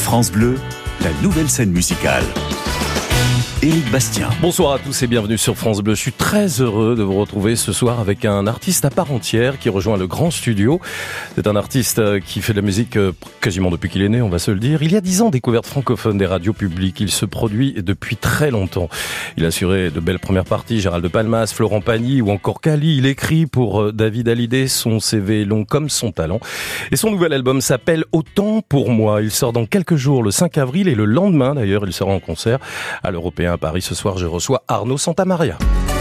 France Bleu, la nouvelle scène musicale. Éric Bastien. Bonsoir à tous et bienvenue sur France Bleu. Je suis très heureux de vous retrouver ce soir avec un artiste à part entière qui rejoint le grand studio. C'est un artiste qui fait de la musique quasiment depuis qu'il est né, on va se le dire. Il y a 10 ans, découverte francophone des radios publiques. Il se produit depuis très longtemps. Il a assuré de belles premières parties, Gérald de Palmas, Florent Pagny ou encore Kali. Il écrit pour David Hallyday, son CV est long comme son talent. Et son nouvel album s'appelle Autant pour moi. Il sort dans quelques jours, le 5 avril, et le lendemain d'ailleurs, il sera en concert à l'Européen à Paris. Ce soir, je reçois Arnaud Santamaria.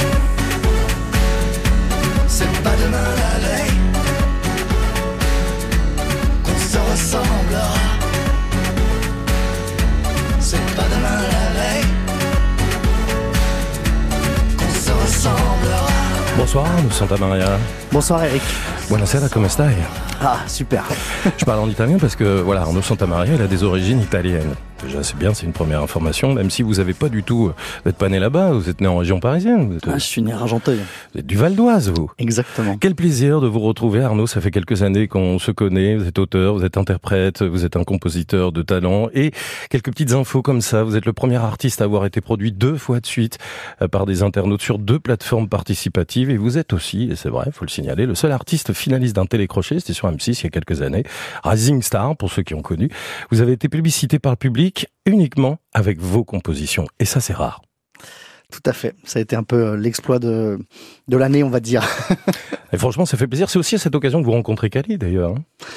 C'est pas demain la veille qu'on se ressemblera. C'est pas demain la veille qu'on se ressemblera. Bonsoir Arnaud Santamaria. Bonsoir Eric. Buonasera, come stai? Ah, super. Je parle en italien parce que voilà, Arnaud Santamaria, il a des origines italiennes. Déjà, c'est bien, c'est une première information, même si vous n'avez pas du tout, vous n'êtes pas né là-bas, vous êtes né en région parisienne. Vous êtes, Je suis né à Argenteuil. vous êtes du Val d'Oise, vous. Exactement. Quel plaisir de vous retrouver, Arnaud. Ça fait quelques années qu'on se connaît. Vous êtes auteur, vous êtes interprète, vous êtes un compositeur de talent. Et quelques petites infos comme ça. Vous êtes le premier artiste à avoir été produit 2 fois de suite par des internautes sur 2 plateformes participatives. Et vous êtes aussi, et c'est vrai, il faut le signaler, le seul artiste finaliste d'un télécrochet. C'était sur M6 il y a quelques années. Rising Star, pour ceux qui ont connu. Vous avez été plébiscité par le public uniquement avec vos compositions. Et ça, c'est rare. Tout à fait. Ça a été un peu l'exploit de l'année, on va dire. Et franchement, ça fait plaisir. C'est aussi à cette occasion que vous rencontrez Kali, d'ailleurs.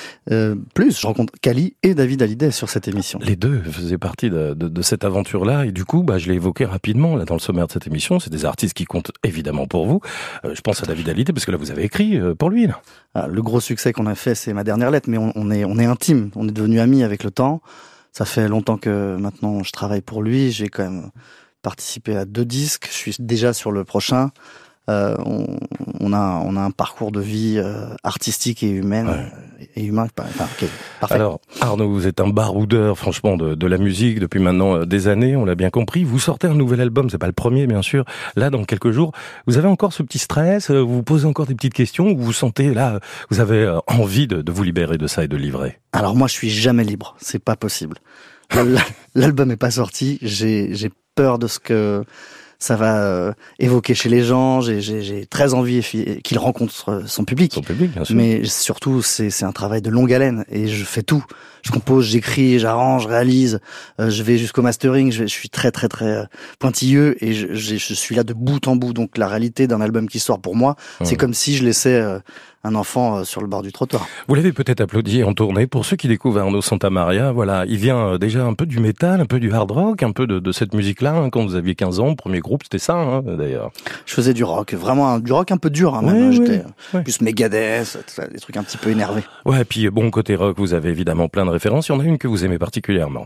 Je rencontre Kali et David Hallyday sur cette émission. Les deux faisaient partie de cette aventure-là. Et du coup, je l'ai évoqué rapidement là dans le sommaire de cette émission. C'est des artistes qui comptent évidemment pour vous. Je pense à David Hallyday parce que là, vous avez écrit pour lui. Là. Le gros succès qu'on a fait, c'est Ma dernière lettre. Mais on est intimes. On est devenus amis avec le temps. Ça fait longtemps que maintenant je travaille pour lui. J'ai quand même participé à 2 disques. Je suis déjà sur le prochain. On a un parcours de vie artistique et humaine et humain. Enfin, okay, parfait. Alors Arnaud, vous êtes un baroudeur franchement de la musique depuis maintenant des années, on l'a bien compris. Vous sortez un nouvel album, c'est pas le premier bien sûr. Là dans quelques jours, vous avez encore ce petit stress, vous vous posez encore des petites questions, ou vous sentez là, vous avez envie de vous libérer de ça et de livrer? Alors moi je suis jamais libre, c'est pas possible. L'album est pas sorti, j'ai peur de ce que ça va évoquer chez les gens. J'ai très envie qu'il rencontre son public. Son public, bien sûr. Mais surtout, c'est un travail de longue haleine. Et je fais tout. Je compose, j'écris, j'arrange, je réalise. Je vais jusqu'au mastering. Je suis très, très, très pointilleux. Et je suis là de bout en bout. Donc la réalité d'un album qui sort pour moi, c'est comme si je laissais un enfant sur le bord du trottoir. Vous l'avez peut-être applaudi en tournée. Pour ceux qui découvrent Arnaud Santamaria, voilà, il vient déjà un peu du métal, un peu du hard rock, un peu de cette musique-là. Hein, quand vous aviez 15 ans, premier groupe, c'était ça, hein, d'ailleurs. Je faisais du rock, vraiment du rock un peu dur. Hein, même. J'étais plus Megadeth, des trucs un petit peu énervés. Ouais, et puis bon, côté rock, vous avez évidemment plein de références. Il y en a une que vous aimez particulièrement.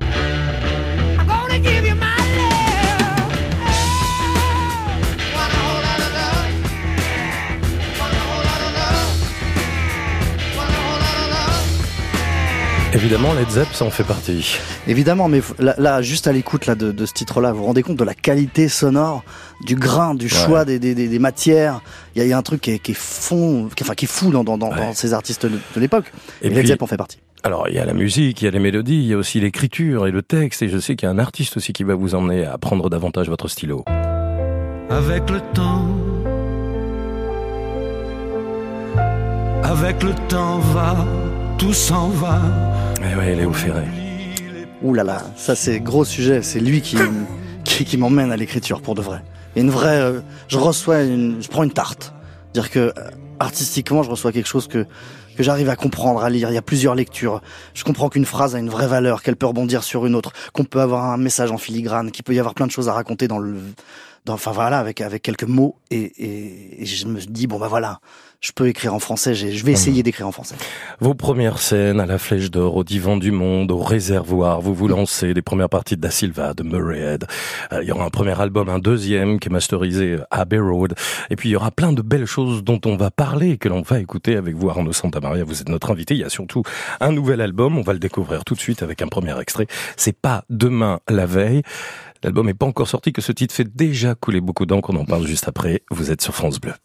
Évidemment, Led Zepp, ça en fait partie. Évidemment, mais là juste à l'écoute là de ce titre-là, vous vous rendez compte de la qualité sonore, du grain, du choix des matières. Il y a un truc qui est fou dans ces artistes de l'époque. Et Led Zepp en fait partie. Alors, il y a la musique, il y a les mélodies, il y a aussi l'écriture et le texte. Et je sais qu'il y a un artiste aussi qui va vous emmener à prendre davantage votre stylo. Avec le temps va, tout s'en va. Eh ouais, Léo Ferré. Ouh là là, ça c'est gros sujet. C'est lui qui m'emmène à l'écriture pour de vrai. Et une vraie, je prends une tarte. C'est-à-dire que artistiquement, je reçois quelque chose que j'arrive à comprendre, à lire. Il y a plusieurs lectures. Je comprends qu'une phrase a une vraie valeur, qu'elle peut rebondir sur une autre, qu'on peut avoir un message en filigrane, qu'il peut y avoir plein de choses à raconter avec quelques mots. Et je me dis, voilà, je peux écrire en français, je vais essayer d'écrire en français. Vos premières scènes à la Flèche d'Or, au Divan du Monde, au Réservoir, vous vous lancez, des premières parties de Da Silva, de Murray Head. Il y aura un premier album, un deuxième qui est masterisé à Abbey Road. Et puis il y aura plein de belles choses dont on va parler et que l'on va écouter avec vous, Arnaud Santamaria. Vous êtes notre invité. Il y a surtout un nouvel album. On va le découvrir tout de suite avec un premier extrait. C'est pas demain la veille. L'album n'est pas encore sorti, que ce titre fait déjà couler beaucoup d'encre. On en parle juste après. Vous êtes sur France Bleu.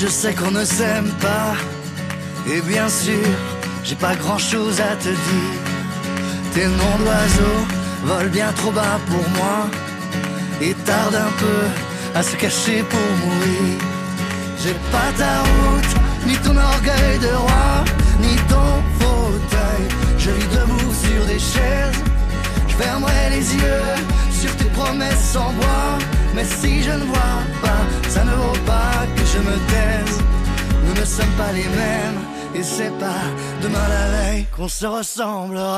je sais qu'on ne s'aime pas. Et bien sûr, j'ai pas grand chose à te dire. Tes noms d'oiseaux volent bien trop bas pour moi et tardent un peu à se cacher pour mourir. J'ai pas ta route, ni ton orgueil de roi, ni ton fauteuil. Je vis debout sur des chaises, je fermerai les yeux sur tes promesses en bois. Mais si je ne vois pas, ça ne vaut pas que je me taise. Nous ne sommes pas les mêmes, et c'est pas demain la veille qu'on se ressemblera.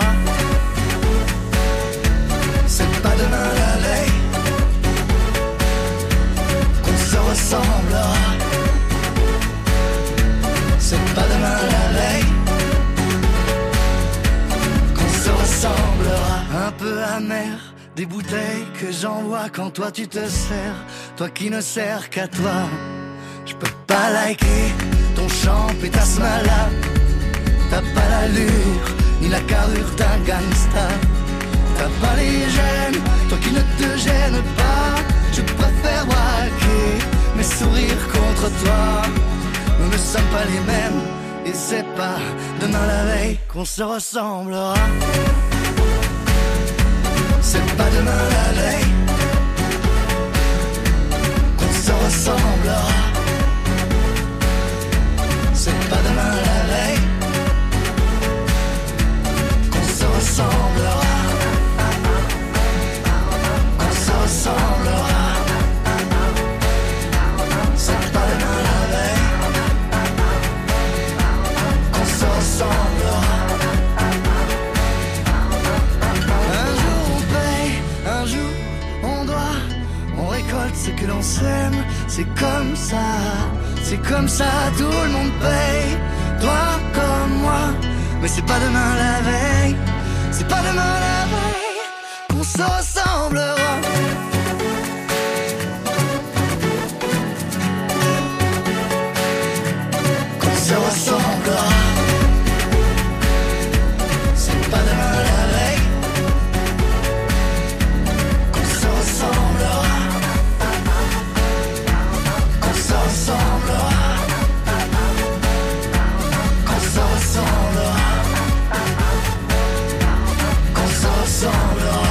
C'est pas demain la veille qu'on se ressemblera. C'est pas demain la veille qu'on se ressemblera. Un peu amer, des bouteilles que j'envoie quand toi tu te sers. Toi qui ne sers qu'à toi. Je peux pas liker ton chant pétasse malade. T'as pas l'allure ni la carrure d'un gangsta. T'as pas les gènes, toi qui ne te gênes pas. Je préfère braquer mes sourires contre toi. Nous ne sommes pas les mêmes, et c'est pas demain la veille qu'on se ressemblera. C'est pas demain la veille qu'on se ressemblera. C'est pas demain la veille qu'on se ressemblera. Qu'on se ressemblera. C'est pas demain la veille qu'on se ressemblera. Un jour on paye, un jour on doit, on récolte ce que l'on sème. C'est comme ça, tout le monde paye. Toi comme moi, mais c'est pas demain la veille. C'est pas demain la veille qu'on se ressemblera. Qu'on se ressemblera. C'est pas demain la veille qu'on se ressemblera. Qu'on se ressemblera. Qu'on se ressemblera. Qu'on se ressemblera.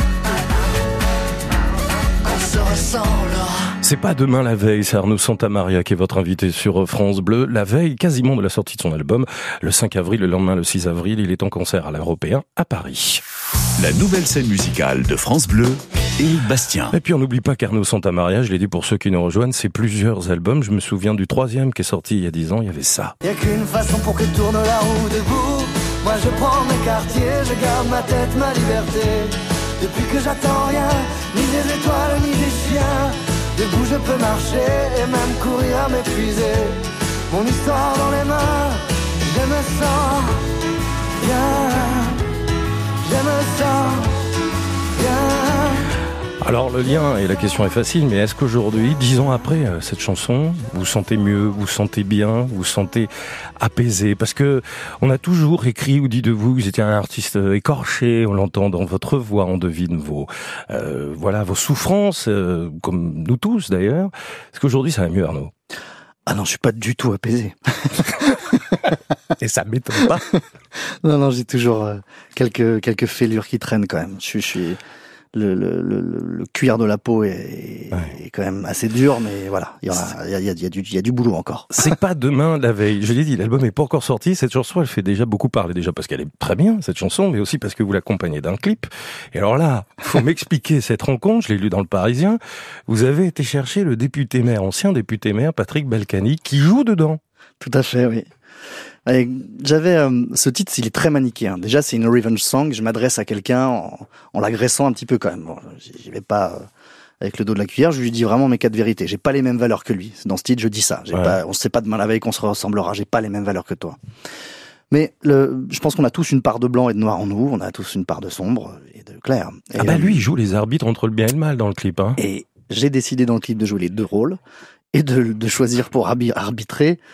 Qu'on se ressemblera. C'est pas demain la veille, c'est Arnaud Santamaria qui est votre invité sur France Bleu. La veille, quasiment de la sortie de son album, le 5 avril, le lendemain, le 6 avril, il est en concert à l'Européen à Paris. La nouvelle scène musicale de France Bleu, Éric Bastien. Et puis on n'oublie pas qu'Arnaud Santamaria, je l'ai dit pour ceux qui nous rejoignent, c'est plusieurs albums. Je me souviens du 3e qui est sorti il y a 10 ans, il y avait ça. Y'a qu'une façon pour que tourne la roue debout. Moi je prends mes quartiers, je garde ma tête, ma liberté. Depuis que j'attends rien, ni des étoiles, ni des chiens. Debout je peux marcher et même courir à m'épuiser. Mon histoire dans les mains, je me sens bien. Je me sens bien. Alors le lien et la question est facile, mais est-ce qu'aujourd'hui, 10 ans après cette chanson, vous sentez mieux, vous sentez bien, vous sentez apaisé? Parce que on a toujours écrit ou dit de vous que vous étiez un artiste écorché, on l'entend dans votre voix, on devine vos souffrances, comme nous tous d'ailleurs. Est-ce qu'aujourd'hui ça va mieux, Arnaud? Ah non, je suis pas du tout apaisé. Et ça m'étonne pas. Non, j'ai toujours quelques fêlures qui traînent quand même. Je suis le cuir de la peau est quand même assez dur, mais voilà, il y a du boulot encore. C'est pas demain la veille. Je l'ai dit, l'album est pas encore sorti. Cette chanson, elle fait déjà beaucoup parler, déjà parce qu'elle est très bien, cette chanson, mais aussi parce que vous l'accompagnez d'un clip. Et alors là, faut m'expliquer cette rencontre. Je l'ai lu dans Le Parisien. Vous avez été chercher le député-maire, ancien député-maire, Patrick Balkany, qui joue dedans. Tout à fait, oui. J'avais ce titre, il est très manichéen. Déjà, c'est une revenge song. Je m'adresse à quelqu'un en l'agressant un petit peu quand même. Bon, j'y vais pas avec le dos de la cuillère. Je lui dis vraiment mes 4 vérités. J'ai pas les mêmes valeurs que lui. Dans ce titre, je dis ça. On sait pas demain la veille qu'on se ressemblera. J'ai pas les mêmes valeurs que toi. Mais je pense qu'on a tous une part de blanc et de noir en nous. On a tous une part de sombre et de clair. Et lui, il joue les arbitres entre le bien et le mal dans le clip. Hein. Et j'ai décidé dans le clip de jouer les deux rôles et de choisir pour arbitrer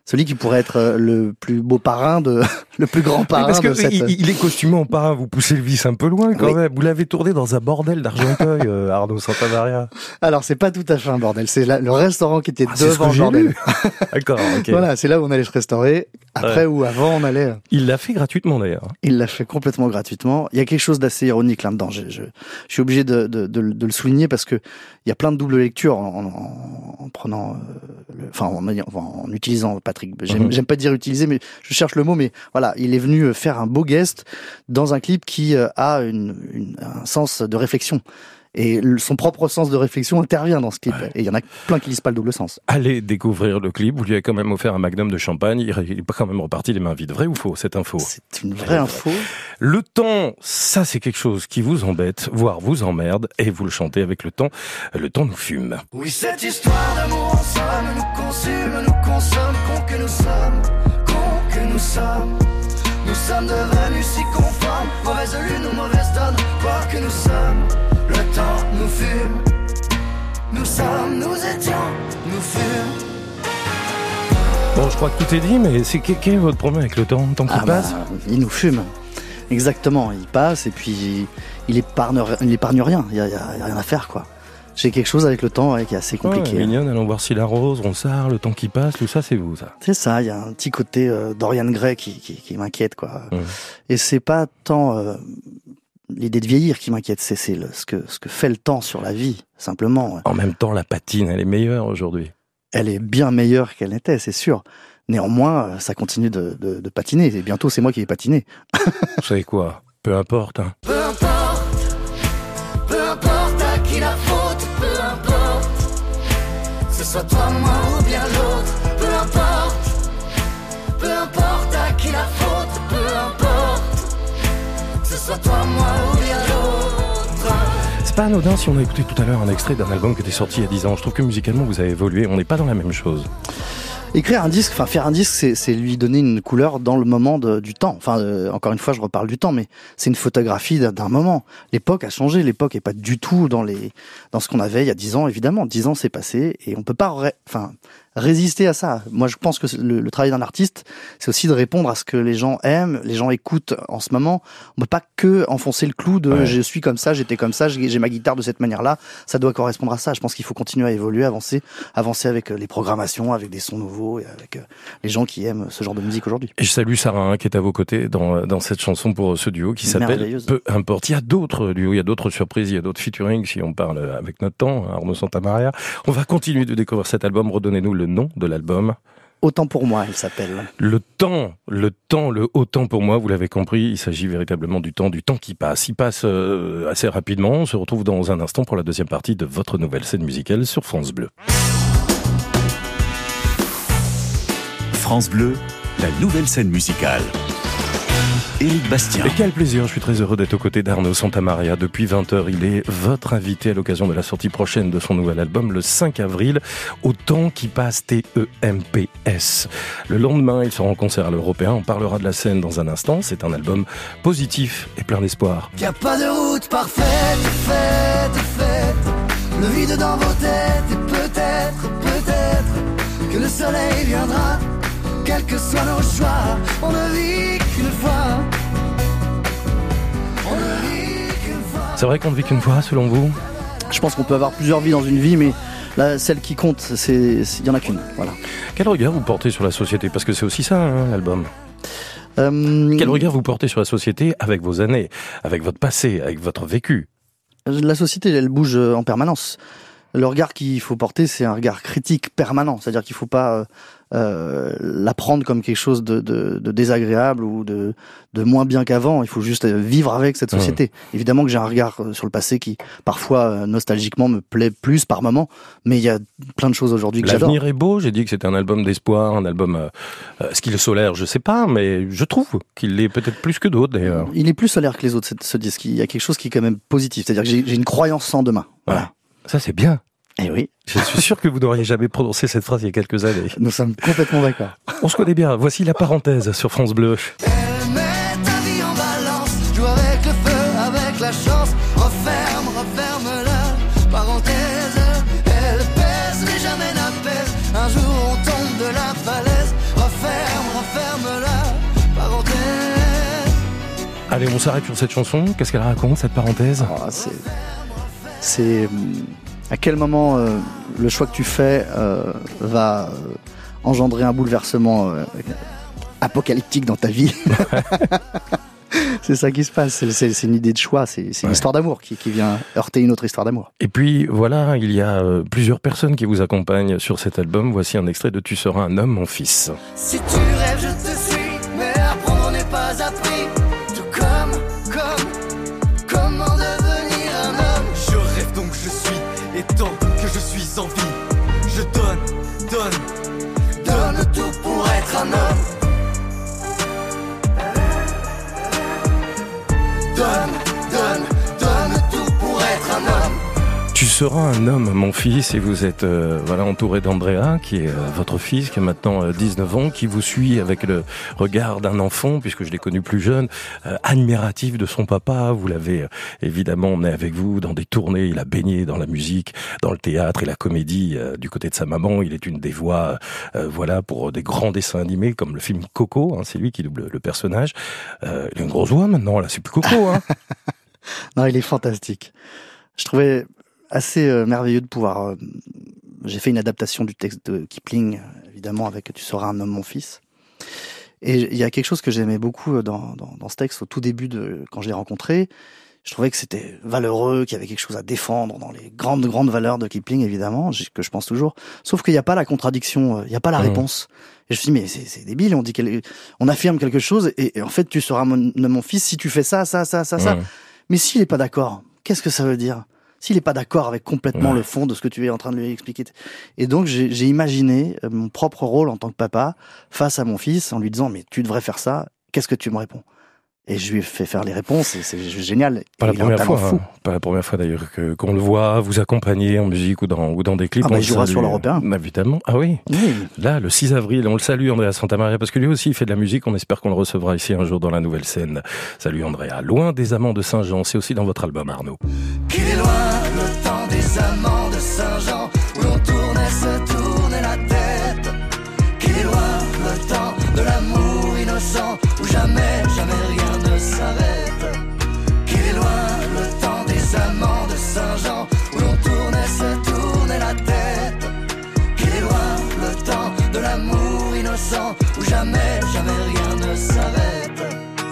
celui qui pourrait être le plus beau parrain le plus grand parrain parce que de cette... il est costumé en parrain, vous poussez le vice un peu loin quand même. Vous l'avez tourné dans un bordel d'Argenteuil, Arnaud Santamaria. Alors, c'est pas tout à fait un bordel, c'est le restaurant qui était devant c'est ce que le j'ai bordel. lu. D'accord, ok. Voilà, c'est là où on allait se restaurer. Après ou avant, on allait... Il l'a fait gratuitement d'ailleurs. Il l'a fait complètement gratuitement. Il y a quelque chose d'assez ironique là-dedans. Je suis obligé de le souligner parce que il y a plein de doubles lectures en prenant, en utilisant Patrick. J'aime pas dire utiliser, mais je cherche le mot. Mais voilà, il est venu faire un beau guest dans un clip qui a un sens de réflexion. Et son propre sens de réflexion intervient dans ce clip. Ouais. Et il y en a plein qui lisent pas le double sens. Allez découvrir le clip. Vous lui avez quand même offert un magnum de champagne. Il est pas quand même reparti les mains vides. Vrai ou faux, cette info? C'est une vraie info. Le temps, ça c'est quelque chose qui vous embête, voire vous emmerde. Et vous le chantez avec le temps. Le temps nous fume. Oui, cette histoire d'amour en somme nous consume, nous consomme. Con que nous sommes. Nous sommes devenus si conformes. Mauvaise lune ou mauvaise donne. Quoi que nous sommes. Le temps nous fume, nous sommes, nous étions, nous fûmes. Bon, je crois que tout est dit, mais quel est votre problème avec le temps qui passe? Il nous fume, exactement, il passe et puis il épargne rien, il y a rien à faire quoi. J'ai quelque chose avec le temps qui est assez compliqué. Mignonne, allons voir si la rose, Ronsard, le temps qui passe, tout ça c'est vous ça. C'est ça, il y a un petit côté Dorian Gray qui m'inquiète quoi. Et c'est pas tant... l'idée de vieillir qui m'inquiète, c'est ce que fait le temps sur la vie, simplement. En même temps, la patine, elle est meilleure aujourd'hui. Elle est bien meilleure qu'elle n'était, c'est sûr. Néanmoins, ça continue de patiner. Et bientôt, c'est moi qui vais patiner. Vous savez quoi? Peu importe. Hein. Peu importe à qui la faute, peu importe. Que ce soit toi, moi ou bien l'autre. Peu importe à qui la faute, peu importe. Que ce soit toi, moi ou bien l'autre. C'est pas anodin si on a écouté tout à l'heure un extrait d'un album qui était sorti il y a 10 ans. Je trouve que musicalement vous avez évolué, on n'est pas dans la même chose. Faire un disque, c'est lui donner une couleur dans le moment du temps. Encore une fois, je reparle du temps, mais c'est une photographie d'un moment. L'époque a changé, l'époque est pas du tout dans ce qu'on avait il y a 10 ans, évidemment. 10 ans c'est passé et on peut pas résister à ça. Moi, je pense que le travail d'un artiste, c'est aussi de répondre à ce que les gens aiment, les gens écoutent en ce moment. On peut pas que enfoncer le clou de je suis comme ça, j'étais comme ça, j'ai ma guitare de cette manière-là. Ça doit correspondre à ça. Je pense qu'il faut continuer à évoluer, avancer avec les programmations, avec des sons nouveaux et avec les gens qui aiment ce genre de musique aujourd'hui. Et je salue Sarah qui est à vos côtés dans cette chanson pour ce duo qui s'appelle Peu importe. Il y a d'autres duos, il y a d'autres surprises, il y a d'autres featuring si on parle avec notre temps, Arnaud Santamaria. On va continuer de découvrir cet album. Redonnez-nous le nom de l'album. Autant pour moi, il s'appelle. Le autant pour moi, vous l'avez compris, il s'agit véritablement du temps qui passe. Il passe assez rapidement. On se retrouve dans un instant pour la deuxième partie de votre nouvelle scène musicale sur France Bleu. France Bleu, la nouvelle scène musicale. Éric Bastien. Et quel plaisir, je suis très heureux d'être aux côtés d'Arnaud Santamaria. Depuis 20h, il est votre invité à l'occasion de la sortie prochaine de son nouvel album, le 5 avril, Autant qui passe, TEMPS. Le lendemain, il sera en concert à l'Européen, on parlera de la scène dans un instant. C'est un album positif et plein d'espoir. Y a pas de route parfaite, faite. Le vide dans vos têtes et peut-être que le soleil viendra. Quels que soient nos choix, on ne vit qu'une fois. C'est vrai qu'on ne vit qu'une fois, selon vous? Je pense qu'on peut avoir plusieurs vies dans une vie, mais là, celle qui compte, il y en a qu'une. Voilà. Quel regard vous portez sur la société? Parce que c'est aussi ça, l'album. Quel regard vous portez sur la société avec vos années, avec votre passé, avec votre vécu? La société, elle bouge en permanence. Le regard qu'il faut porter, c'est un regard critique permanent. C'est-à-dire qu'il ne faut pas la prendre comme quelque chose de désagréable ou de moins bien qu'avant. Il faut juste vivre avec cette société. Évidemment que j'ai un regard sur le passé qui, parfois, nostalgiquement, me plaît plus par moment. Mais il y a plein de choses aujourd'hui que j'adore. L'avenir est beau. J'ai dit que c'était un album d'espoir, un album... Est-ce qu'il est solaire? Je sais pas, mais je trouve qu'il l'est peut-être plus que d'autres, d'ailleurs. Il est plus solaire que les autres, ce disque. Il y a quelque chose qui est quand même positif. C'est-à-dire que j'ai une croyance en demain. Voilà. Ouais. Ça, c'est bien. Eh oui. Je suis sûr que vous n'auriez jamais prononcé cette phrase il y a quelques années. Nous sommes complètement d'accord. On se connaît bien. Voici la parenthèse sur France Bleu. Elle met ta vie en balance, joue avec le feu, avec la chance. Referme-la, parenthèse. Elle pèse mais jamais n'apaise. Un jour on tombe de la falaise. Allez, on s'arrête sur cette chanson. Qu'est-ce qu'elle raconte, cette parenthèse? C'est à quel moment le choix que tu fais va engendrer un bouleversement apocalyptique dans ta vie. C'est ça qui se passe, c'est une idée de choix, c'est une histoire d'amour qui vient heurter une autre histoire d'amour. Et puis voilà, il y a plusieurs personnes qui vous accompagnent sur cet album. Voici un extrait de Tu seras un homme, mon fils. Si tu rêves, je te suis, mais apprendre n'est pas appris. Tout comment devenir un homme. Je rêve donc je suis, et tant que je suis en vie, je donne tout pour être un homme. Donne tout pour être un homme. Tu seras un homme, mon fils, et vous êtes entouré d'Andrea, qui est votre fils, qui a maintenant 19 ans, qui vous suit avec le regard d'un enfant, puisque je l'ai connu plus jeune, admiratif de son papa. Vous l'avez évidemment emmené avec vous dans des tournées, il a baigné dans la musique, dans le théâtre et la comédie du côté de sa maman. Il est une des voix pour des grands dessins animés, comme le film Coco, hein, c'est lui qui double le personnage. Il a une grosse voix maintenant, là, c'est plus Coco. Hein. Non, il est fantastique. Je trouvais assez merveilleux de pouvoir... j'ai fait une adaptation du texte de Kipling, évidemment, avec « Tu seras un homme, mon fils ». Et il y a quelque chose que j'aimais beaucoup dans ce texte, au tout début, quand je l'ai rencontré. Je trouvais que c'était valeureux, qu'il y avait quelque chose à défendre dans les grandes valeurs de Kipling, évidemment, que je pense toujours. Sauf qu'il n'y a pas la contradiction, il n'y a pas la réponse. Et je me suis dit, mais c'est débile, on affirme quelque chose, et en fait, tu seras mon fils si tu fais ça. Mais s'il n'est pas d'accord, qu'est-ce que ça veut dire ? S'il n'est pas d'accord avec complètement le fond de ce que tu es en train de lui expliquer. Et donc, j'ai imaginé mon propre rôle en tant que papa face à mon fils en lui disant, mais tu devrais faire ça, qu'est-ce que tu me réponds ? Et je lui ai fait faire les réponses, et c'est génial. Pas la première fois d'ailleurs qu'on le voit vous accompagner en musique ou dans des clips. Il jouera sur l'Européen. Évidemment. Ah oui. Là, le 6 avril, on le salue, Andrea Santamaria, parce que lui aussi il fait de la musique. On espère qu'on le recevra ici un jour dans la Nouvelle Scène. Salut Andrea. Loin des amants de Saint-Jean, c'est aussi dans votre album, Arnaud. Qu'il est loin le temps des amants de Saint-Jean, où l'on tournait la tête. Qu'il est loin le temps de l'amour innocent, où jamais rien ne s'arrête. Qu'il est loin le temps des amants de Saint-Jean, où l'on tournait la tête. Qu'il est loin le temps de l'amour innocent, où jamais rien ne s'arrête.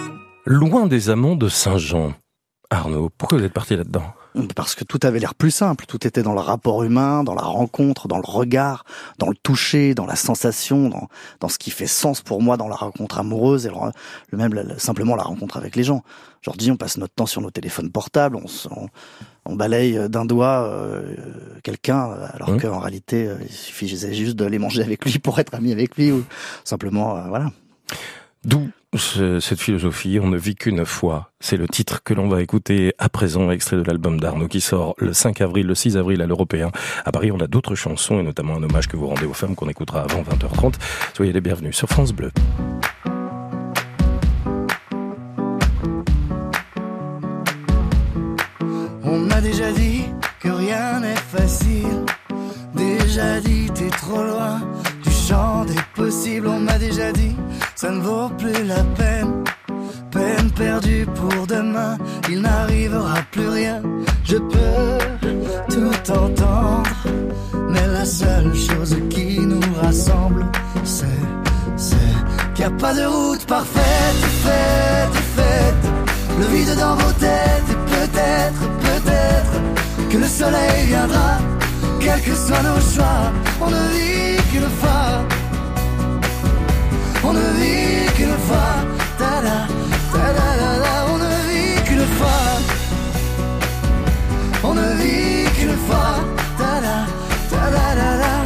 Loin des amants de Saint-Jean. Arnaud, pourquoi vous êtes parti là-dedans ? Parce que tout avait l'air plus simple, tout était dans le rapport humain, dans la rencontre, dans le regard, dans le toucher, dans la sensation, dans ce qui fait sens pour moi dans la rencontre amoureuse et simplement la rencontre avec les gens. Aujourd'hui, on passe notre temps sur nos téléphones portables, on balaye d'un doigt quelqu'un, alors qu'en réalité, il suffisait juste d'aller manger avec lui pour être ami avec lui, ou simplement, voilà. D'où cette philosophie, on ne vit qu'une fois. C'est le titre que l'on va écouter à présent, extrait de l'album d'Arnaud qui sort le 5 avril, le 6 avril à l'Européen. À Paris, on a d'autres chansons et notamment un hommage que vous rendez aux femmes qu'on écoutera avant 20h30. Soyez les bienvenus sur France Bleu. On m'a déjà dit que rien n'est facile. Déjà dit t'es trop loin du champ des possibles. On m'a déjà dit ça ne vaut plus la peine. Peine perdue pour demain, il n'arrivera plus rien. Je peux tout entendre, mais la seule chose qui nous rassemble, c'est qu'il n'y a pas de route parfaite, faite. Le vide dans vos têtes, et peut-être que le soleil viendra. Quels que soient nos choix, on ne vit qu'une fois. On ne vit qu'une fois. Ta-da, ta-da-da-da. On ne vit qu'une fois. On ne vit qu'une fois. Ta-da, ta-da-da-da.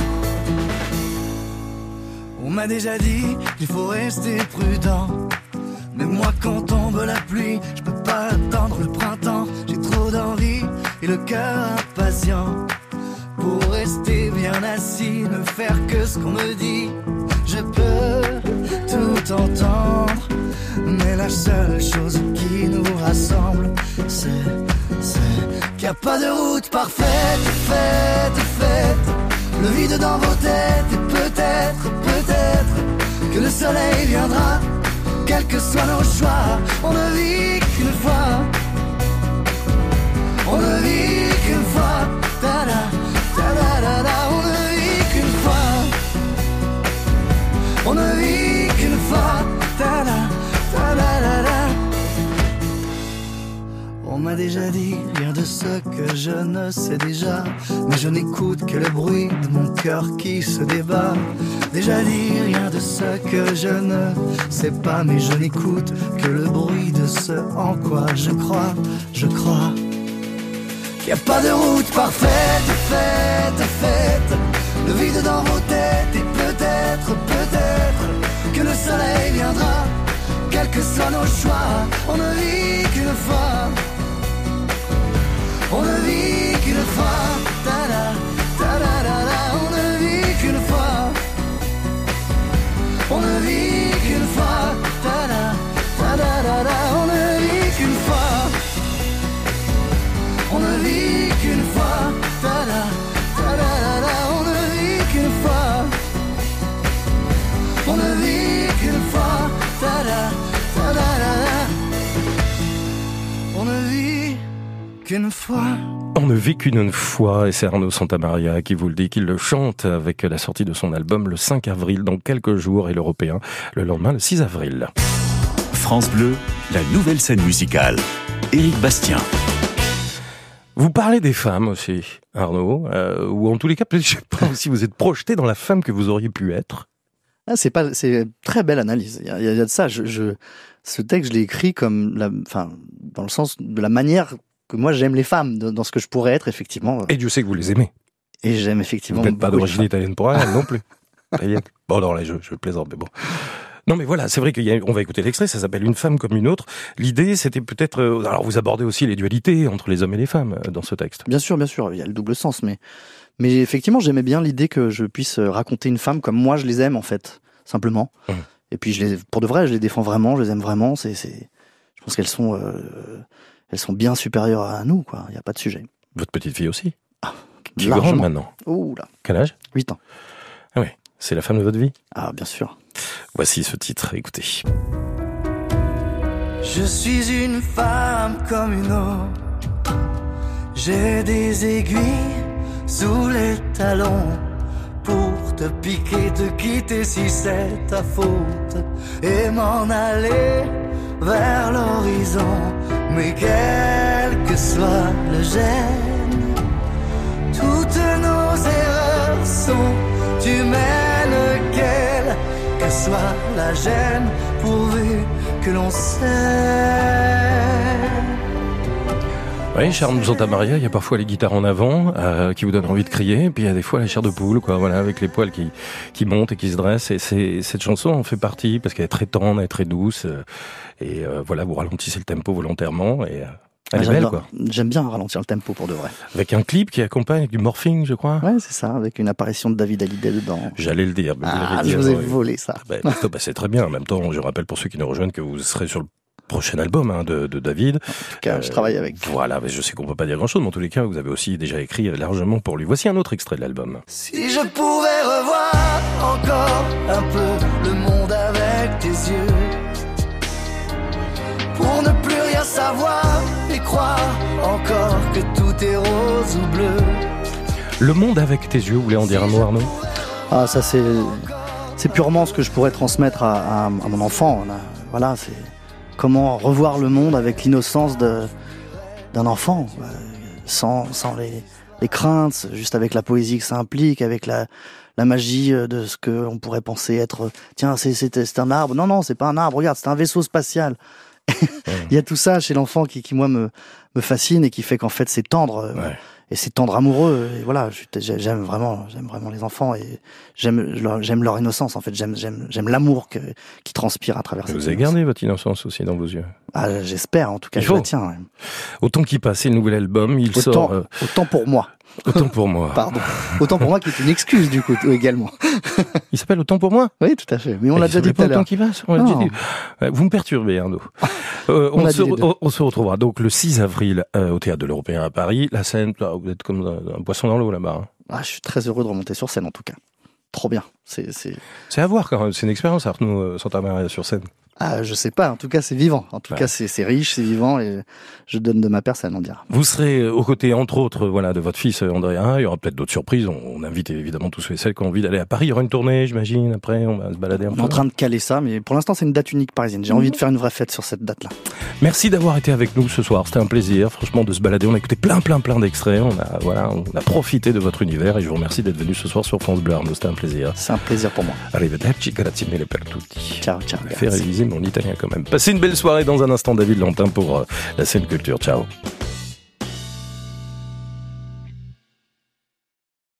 On m'a déjà dit qu'il faut rester prudent. Mais moi quand tombe la pluie, je peux pas attendre le printemps. J'ai trop d'envie et le cœur impatient pour rester bien assis, ne faire que ce qu'on me dit. Je peux tout entendre, mais la seule chose qui nous rassemble, c'est qu'il n'y a pas de route parfaite, faite. Le vide dans vos têtes, et peut-être que le soleil viendra. quels que soient nos choix, on ne vit qu'une fois. On ne vit qu'une fois. Ta-da, ta-da-da-da. On ne vit qu'une fois. On ne vit qu'une fois. Ta-da, ta-da-da-da. On m'a déjà dit rien de ce que je ne sais déjà, mais je n'écoute que le bruit de mon cœur qui se débat. Déjà dit rien de ce que je ne sais pas, mais je n'écoute que le bruit de ce en quoi je crois. Je crois qu'il n'y a pas de route parfaite, faite, faite. Le vide dans vos têtes et peut-être, peut-être que le soleil viendra. Quels que soient nos choix, on ne vit qu'une fois. On ne vit qu'une fois, ta-da, ta-da-da-da. On ne vit qu'une fois. On ne vit qu'une fois, ta-da, ta-da-da-da. On ne vit qu'une fois. On ne vit qu'une fois, ta-da, ta-da-da-da. On ne vit qu'une fois. On ne vit qu'une fois, ta-da, ta-da-da-da. On ne vit qu'une fois. On ne vit qu'une fois, et c'est Arnaud Santamaria qui vous le dit, qu'il le chante avec la sortie de son album le 5 avril dans quelques jours, et l'Européen le lendemain, le 6 avril. France Bleu, la nouvelle scène musicale. Éric Bastien. Vous parlez des femmes aussi, Arnaud, ou en tous les cas, peut-être, je sais pas si vous êtes projeté dans la femme que vous auriez pu être. Ah, c'est très belle analyse. Il y a de ça. Ce texte, je l'ai écrit comme dans le sens de la manière que moi j'aime les femmes, dans ce que je pourrais être effectivement. Et Dieu sait que vous les aimez. Et j'aime effectivement. Vous n'êtes pas d'origine italienne pour elle non plus. Bon, non, là, je plaisante, mais bon. Non, mais voilà, c'est vrai qu'on va écouter l'extrait, ça s'appelle Une femme comme une autre. L'idée, c'était peut-être... alors, vous abordez aussi les dualités entre les hommes et les femmes dans ce texte. Bien sûr, il y a le double sens, mais effectivement, j'aimais bien l'idée que je puisse raconter une femme comme moi je les aime, en fait, simplement. Et puis, pour de vrai, je les défends vraiment, je les aime vraiment. Je pense qu'elles sont bien supérieures à nous, quoi. Il n'y a pas de sujet. Votre petite fille aussi, qui est largement. grande maintenant. Ouh là. Quel âge? 8 ans. Ah oui, c'est la femme de votre vie? Ah, bien sûr. Voici ce titre, écoutez. Je suis une femme comme une autre. J'ai des aiguilles sous les talons pour te piquer, te quitter si c'est ta faute et m'en aller vers l'horizon. Mais quel que soit le gène, toutes nos erreurs sont humaines. Quelle que soit la gêne, pourvu que l'on s'aime. Oui, Charles Santamaria, il y a parfois les guitares en avant qui vous donnent envie de crier, et puis il y a des fois la chair de poule, quoi, voilà, avec les poils qui montent et qui se dressent. Et cette chanson en fait partie parce qu'elle est très tendre, elle est très douce, et voilà, vous ralentissez le tempo volontairement et elle est belle, quoi. J'aime bien ralentir le tempo pour de vrai. Avec un clip qui accompagne avec du morphing, je crois. Ouais, c'est ça, avec une apparition de David Hallyday dedans. J'allais le dire. Je vous ai volé ça. C'est très bien. En même temps, je rappelle pour ceux qui nous rejoignent que vous serez sur le prochain album de David. En tout cas, je travaille avec. Voilà, mais je sais qu'on peut pas dire grand-chose, mais en tous les cas, vous avez aussi déjà écrit largement pour lui. Voici un autre extrait de l'album. Si je pouvais revoir encore un peu le monde avec tes yeux, pour ne plus rien savoir et croire encore que tout est rose ou bleu. Le monde avec tes yeux, vous voulez en dire un mot, Arnaud? Ah, ça c'est purement ce que je pourrais transmettre à mon enfant. Voilà, c'est comment revoir le monde avec l'innocence d'un enfant, sans les craintes, juste avec la poésie que ça implique, avec la magie de ce qu'on pourrait penser être. Tiens, c'est un arbre. Non, c'est pas un arbre. Regarde, c'est un vaisseau spatial. Il y a tout ça chez l'enfant qui moi me fascine et qui fait qu'en fait c'est tendre. Et c'est tendre amoureux, et voilà, j'aime vraiment les enfants, et j'aime leur innocence, en fait, j'aime l'amour qui transpire à travers. Vous avez gardé votre innocence aussi dans vos yeux. Ah, j'espère, en tout cas, je la tiens. Ouais. Autant qu'il passe, c'est le nouvel album, sort... Autant pour moi. Autant pour moi. Pardon. Autant pour moi qui est une excuse, du coup, également. Il s'appelle Autant pour moi? Oui, tout à fait. Mais on l'a déjà dit tout à l'heure. Autant qu'il passe, on l'a déjà dit. Vous me perturbez, Arnaud. On se retrouvera donc le 6 avril au Théâtre de l'Européen à Paris. La scène, vous êtes comme un poisson dans l'eau là-bas. Ah, je suis très heureux de remonter sur scène, en tout cas. Trop bien. C'est à voir quand même. C'est une expérience, Arnaud Santamaria sur scène. Ah, je sais pas, en tout cas c'est vivant, en tout cas c'est riche, c'est vivant et je donne de ma personne, on dira. Vous serez aux côtés, entre autres, de votre fils Andrea. Il y aura peut-être d'autres surprises. On invite évidemment tous ceux et celles qui ont envie d'aller à Paris. Il y aura une tournée, j'imagine. Après, on va se balader un peu. On est en train de caler ça, mais pour l'instant c'est une date unique parisienne. J'ai envie de faire une vraie fête sur cette date-là. Merci d'avoir été avec nous ce soir. C'était un plaisir, franchement, de se balader. On a écouté plein d'extraits. On a profité de votre univers et je vous remercie d'être venu ce soir sur France Bleu Arnaud. C'était un plaisir. C'est un plaisir pour moi. Arrivederci, grazie mille per tutti. Ciao. Fait réviser mon italien quand même. Passez une belle soirée. Dans un instant, David Lantin pour la scène culture. Ciao.